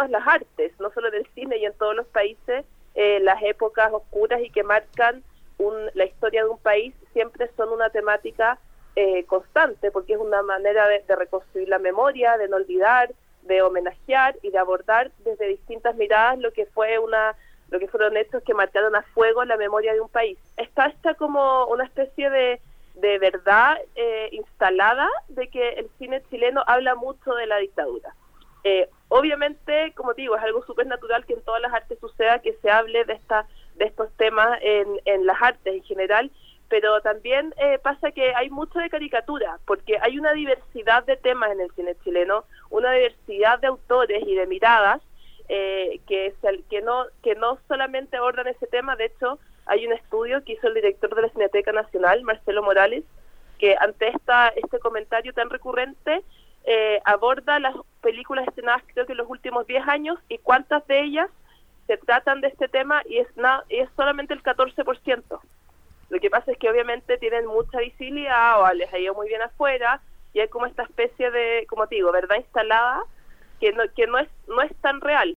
todas las artes, no solo en el cine y en todos los países, las épocas oscuras y que marcan la historia de un país siempre son una temática constante, porque es una manera de reconstruir la memoria, de no olvidar, de homenajear y de abordar desde distintas miradas lo que fueron hechos que marcaron a fuego la memoria de un país. Está como una especie de verdad instalada de que el cine chileno habla mucho de la dictadura. Obviamente, como te digo, es algo súper natural que en todas las artes suceda, que se hable de estos temas en las artes en general, pero también pasa que hay mucho de caricatura, porque hay una diversidad de temas en el cine chileno, una diversidad de autores y de miradas que no solamente abordan ese tema. De hecho, hay un estudio que hizo el director de la Cineteca Nacional, Marcelo Morales, que ante este comentario tan recurrente aborda las películas estrenadas creo que en los últimos 10 años y cuántas de ellas se tratan de este tema, y es solamente el 14%. Lo que pasa es que obviamente tienen mucha visibilidad o les ha ido muy bien afuera, y hay como esta especie de, como te digo, verdad instalada que no es tan real.